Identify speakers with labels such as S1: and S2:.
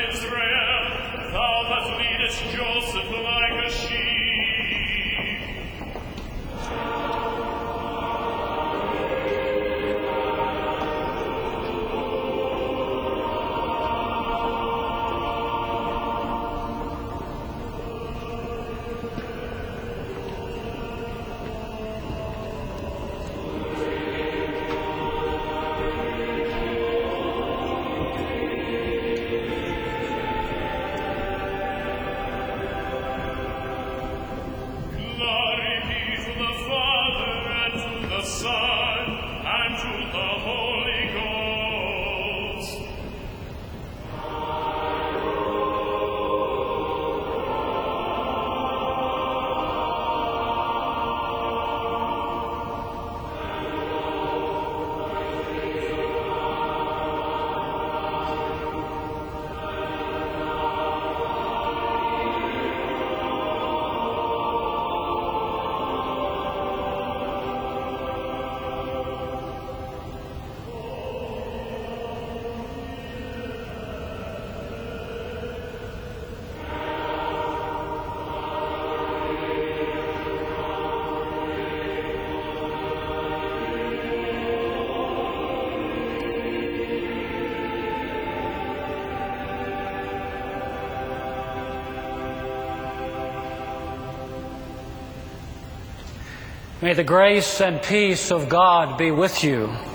S1: Israel, thou that leadest Joseph like a sheep. Glory be to the Father, and to the Son, and to the Holy Ghost.
S2: May the grace and peace of God be with you.